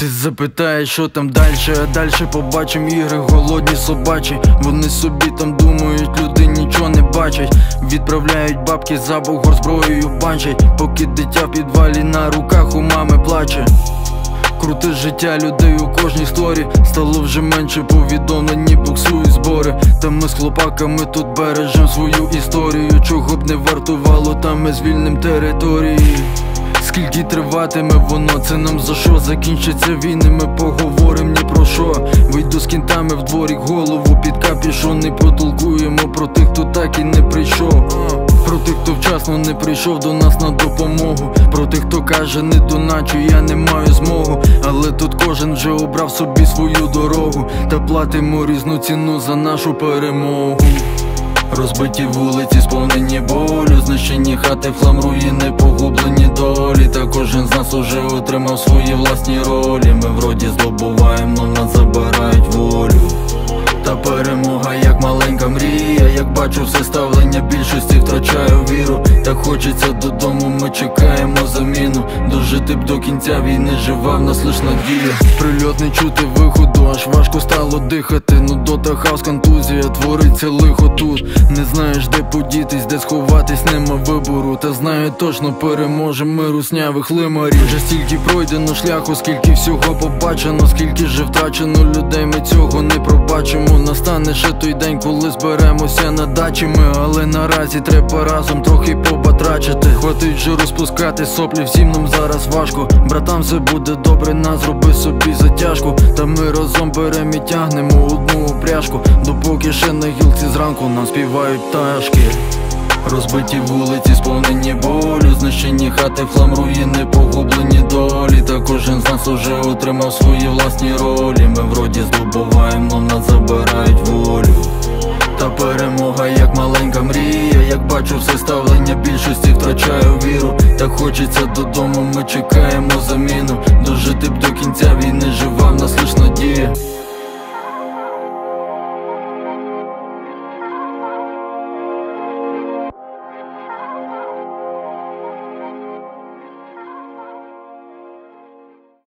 Ти запитаєш, що там дальше, а дальше побачим ігри голодні собачі. Вони собі там думають, люди нічого не бачать. Відправляють бабки за бугор, зброєю банчать, поки дитя в підвалі на руках у мами плаче. Круте життя людей у кожній сторі. Стало вже менше повідомлень, ні буксують збори. Та ми з хлопаками тут бережем свою історію. Чого б не вартувало, там ми звільним території. Скільки триватиме воно, це нам за що? Закінчиться війни, ми поговорим ні про що. Вийду з кінтами в дворі, голову під капюшон. І потолкуємо про тих, хто так і не прийшов. Про тих, хто вчасно не прийшов до нас на допомогу. Про тих, хто каже, не доначу, я не маю змогу. Але тут кожен вже обрав собі свою дорогу. Та платимо різну ціну за нашу перемогу. Розбиті вулиці, сповнені болю, знищені хати, в хлам руїни, погублені долі. Та кожен з нас уже отримав свої власні ролі. Ми вроді здобуваємо, но нас забирають волю. Та перемога як маленька мрія. Як бачу все ставлення більшості, втрачаю віру. Так хочеться додому, ми чекаємо заміну. Дожити б до кінця війни, жива в нас лиш надія. Прильот не чути виходу, аж важко стало дихати. Нудота, хаос, контузія, твориться лихо тут. Не знаєш де подітись, де сховатись, нема вибору. Та знаю точно, переможем ми руснявих лимарів. Вже стільки пройдено шляху, скільки всього побачено. Скільки же втрачено людей, ми цього не пробачимо. Настане ще той день, коли зберемося на дачі ми. Але наразі треба разом трохи побатрачити. Хватить вже розпускати соплі, всім нам зараз важко. Братам, все буде добре, на зроби собі затяжку. Та ми разом берем і тягнемо одну упряжку. Допоки ще на гілці зранку нам співають пташки. Розбиті вулиці, сповнені болю, знищені хати, в хлам руїни, погублені долі. Та кожен з нас уже отримав свої власні ролі. Ми вроді здобуваємо, но нас забирають волю. Та перемога як маленька мрія. Як бачу все ставлення більшості, втрачаю віру. Так хочеться додому, ми чекаємо заміну. Дожити б до кінця війни, жива в